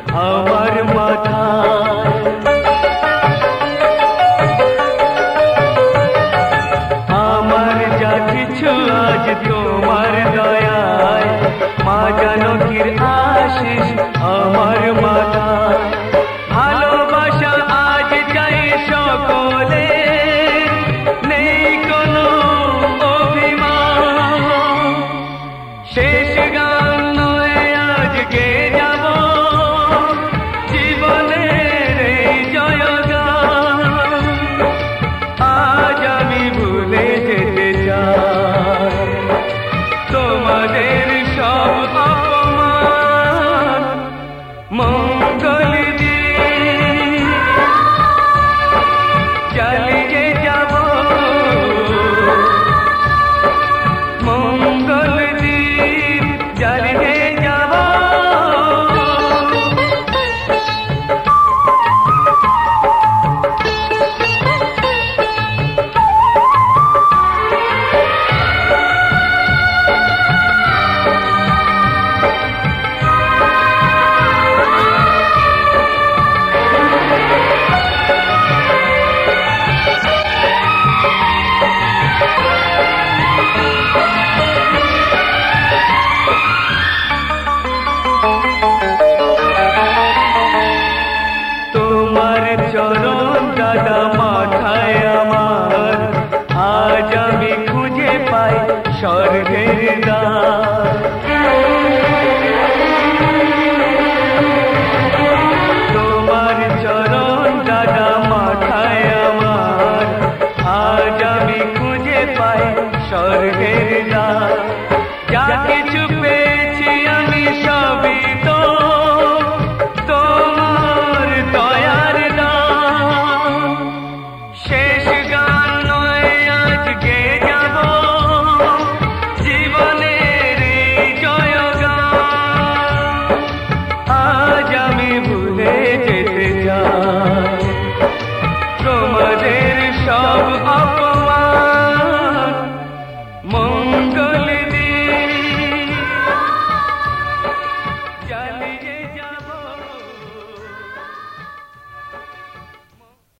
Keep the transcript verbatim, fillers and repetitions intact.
আমার মাথায়। আমার যা কিছু আজ তোমার দয়ায়, মা জানকীর আশিস আমার মাথায়। ভালোবাসা আজ চাই সকলে, নেই কোনো অভিমান। শেষ গান নয় আজ গেয়ে যাব জীবনের এই জয়গান। আজ আমি ভুলে যেতে চাই তোমাদের সব অপমান। মঙ্গল দিয়ে চালিয়ে যাব, মঙ্গল দিয়ে চালিয়ে যাব। তোমার চরণ দাদা মাথায় আমার, আজ আমি খুঁজে পাই স্বর্গের দ্বার। তোমার চরণ দাদা মাথায় আমার, আজ আমি খুঁজে পাই স্বর্গের দ্বার। যা কিছু পেয়েছি আমি সবই তো তোমার দয়ার দান। শেষ গান নয় আজ গেয়ে যাব জীবনের এই জয়গান। আজ আমি ভুলে যেতে চাই তোমাদের সব অপমান।